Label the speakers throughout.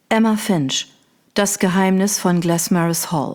Speaker 1: Emma Finch, Das Geheimnis von Glasmaris Hall.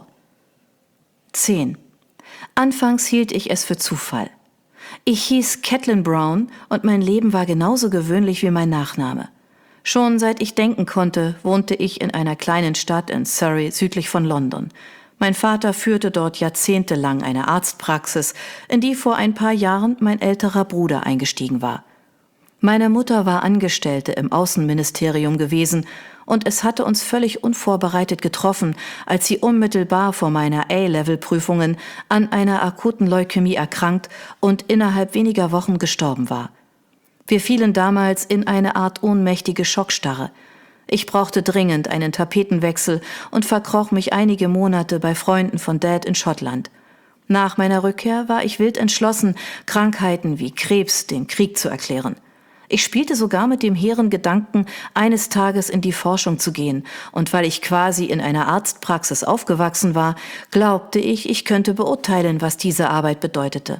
Speaker 1: 10. Anfangs hielt ich es für Zufall. Ich hieß Caitlin Brown und mein Leben war genauso gewöhnlich wie mein Nachname. Schon seit ich denken konnte, wohnte ich in einer kleinen Stadt in Surrey südlich von London. Mein Vater führte dort jahrzehntelang eine Arztpraxis, in die vor ein paar Jahren mein älterer Bruder eingestiegen war. Meine Mutter war Angestellte im Außenministerium gewesen und es hatte uns völlig unvorbereitet getroffen, als sie unmittelbar vor meiner A-Level-Prüfungen an einer akuten Leukämie erkrankt und innerhalb weniger Wochen gestorben war. Wir fielen damals in eine Art ohnmächtige Schockstarre. Ich brauchte dringend einen Tapetenwechsel und verkroch mich einige Monate bei Freunden von Dad in Schottland. Nach meiner Rückkehr war ich wild entschlossen, Krankheiten wie Krebs den Krieg zu erklären. Ich spielte sogar mit dem hehren Gedanken, eines Tages in die Forschung zu gehen, und weil ich quasi in einer Arztpraxis aufgewachsen war, glaubte ich, ich könnte beurteilen, was diese Arbeit bedeutete.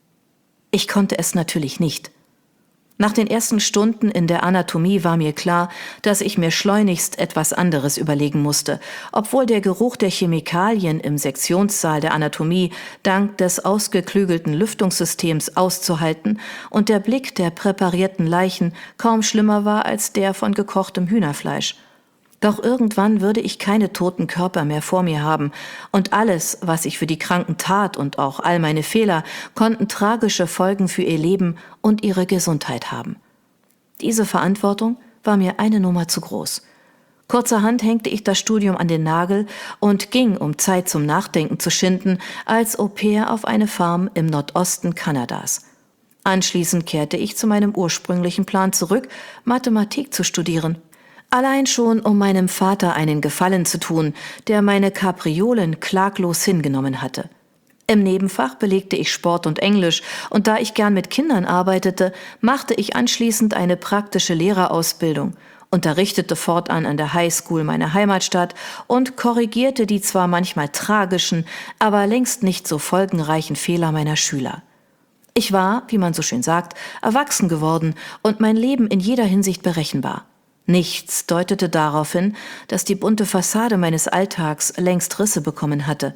Speaker 1: Ich konnte es natürlich nicht. Nach den ersten Stunden in der Anatomie war mir klar, dass ich mir schleunigst etwas anderes überlegen musste, obwohl der Geruch der Chemikalien im Sektionssaal der Anatomie dank des ausgeklügelten Lüftungssystems auszuhalten und der Blick der präparierten Leichen kaum schlimmer war als der von gekochtem Hühnerfleisch. Doch irgendwann würde ich keine toten Körper mehr vor mir haben, und alles, was ich für die Kranken tat und auch all meine Fehler, konnten tragische Folgen für ihr Leben und ihre Gesundheit haben. Diese Verantwortung war mir eine Nummer zu groß. Kurzerhand hängte ich das Studium an den Nagel und ging, um Zeit zum Nachdenken zu schinden, als Au-pair auf eine Farm im Nordosten Kanadas. Anschließend kehrte ich zu meinem ursprünglichen Plan zurück, Mathematik zu studieren. Allein schon, um meinem Vater einen Gefallen zu tun, der meine Kapriolen klaglos hingenommen hatte. Im Nebenfach belegte ich Sport und Englisch, und da ich gern mit Kindern arbeitete, machte ich anschließend eine praktische Lehrerausbildung, unterrichtete fortan an der High School meiner Heimatstadt und korrigierte die zwar manchmal tragischen, aber längst nicht so folgenreichen Fehler meiner Schüler. Ich war, wie man so schön sagt, erwachsen geworden und mein Leben in jeder Hinsicht berechenbar. Nichts deutete darauf hin, dass die bunte Fassade meines Alltags längst Risse bekommen hatte.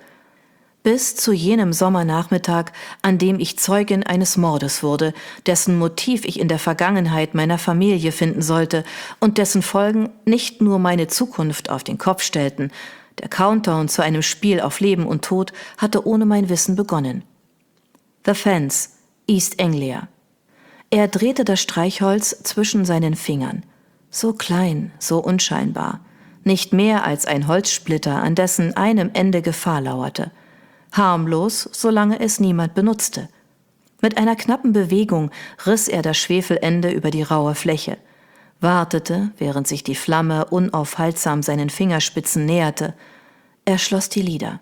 Speaker 1: Bis zu jenem Sommernachmittag, an dem ich Zeugin eines Mordes wurde, dessen Motiv ich in der Vergangenheit meiner Familie finden sollte und dessen Folgen nicht nur meine Zukunft auf den Kopf stellten. Der Countdown zu einem Spiel auf Leben und Tod hatte ohne mein Wissen begonnen. The Fence, East Anglia. Er drehte das Streichholz zwischen seinen Fingern. So klein, so unscheinbar. Nicht mehr als ein Holzsplitter, an dessen einem Ende Gefahr lauerte. Harmlos, solange es niemand benutzte. Mit einer knappen Bewegung riss er das Schwefelende über die raue Fläche, wartete, während sich die Flamme unaufhaltsam seinen Fingerspitzen näherte. Er schloss die Lider.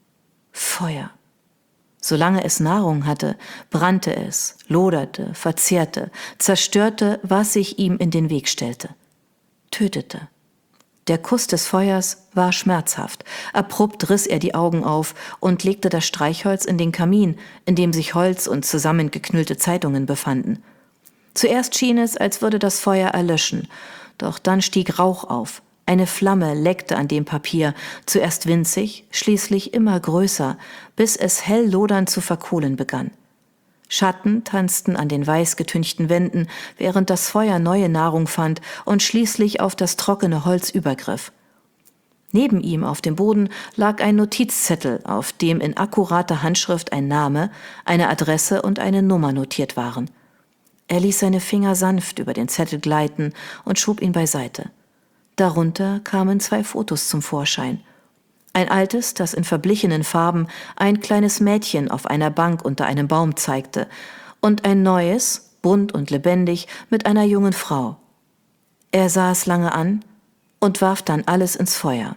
Speaker 1: Feuer. Solange es Nahrung hatte, brannte es, loderte, verzehrte, zerstörte, was sich ihm in den Weg stellte. Tötete. Der Kuss des Feuers war schmerzhaft. Abrupt riss er die Augen auf und legte das Streichholz in den Kamin, in dem sich Holz und zusammengeknüllte Zeitungen befanden. Zuerst schien es, als würde das Feuer erlöschen, doch dann stieg Rauch auf. Eine Flamme leckte an dem Papier, zuerst winzig, schließlich immer größer, bis es hell lodernd zu verkohlen begann. Schatten tanzten an den weiß getünchten Wänden, während das Feuer neue Nahrung fand und schließlich auf das trockene Holz übergriff. Neben ihm auf dem Boden lag ein Notizzettel, auf dem in akkurater Handschrift ein Name, eine Adresse und eine Nummer notiert waren. Er ließ seine Finger sanft über den Zettel gleiten und schob ihn beiseite. Darunter kamen 2 Fotos zum Vorschein. Ein altes, das in verblichenen Farben ein kleines Mädchen auf einer Bank unter einem Baum zeigte, und ein neues, bunt und lebendig, mit einer jungen Frau. Er sah es lange an und warf dann alles ins Feuer.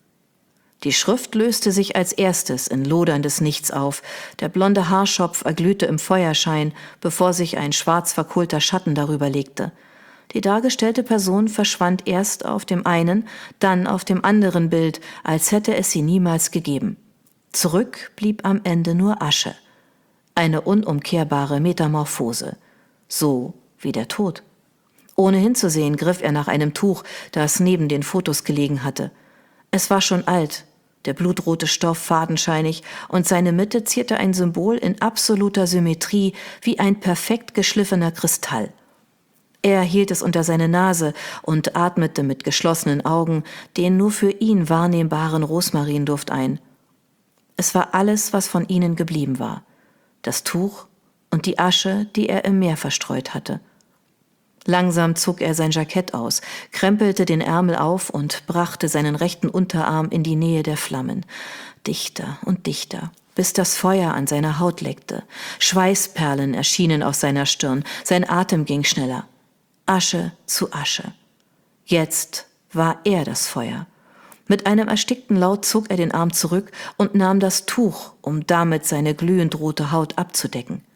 Speaker 1: Die Schrift löste sich als erstes in loderndes Nichts auf, der blonde Haarschopf erglühte im Feuerschein, bevor sich ein schwarz verkohlter Schatten darüber legte. Die dargestellte Person verschwand erst auf dem einen, dann auf dem anderen Bild, als hätte es sie niemals gegeben. Zurück blieb am Ende nur Asche. Eine unumkehrbare Metamorphose. So wie der Tod. Ohne hinzusehen, griff er nach einem Tuch, das neben den Fotos gelegen hatte. Es war schon alt, der blutrote Stoff fadenscheinig, und seine Mitte zierte ein Symbol in absoluter Symmetrie wie ein perfekt geschliffener Kristall. Er hielt es unter seine Nase und atmete mit geschlossenen Augen den nur für ihn wahrnehmbaren Rosmarinduft ein. Es war alles, was von ihnen geblieben war. Das Tuch und die Asche, die er im Meer verstreut hatte. Langsam zog er sein Jackett aus, krempelte den Ärmel auf und brachte seinen rechten Unterarm in die Nähe der Flammen. Dichter und dichter, bis das Feuer an seiner Haut leckte. Schweißperlen erschienen auf seiner Stirn, sein Atem ging schneller. Asche zu Asche. Jetzt war er das Feuer. Mit einem erstickten Laut zog er den Arm zurück und nahm das Tuch, um damit seine glühend rote Haut abzudecken.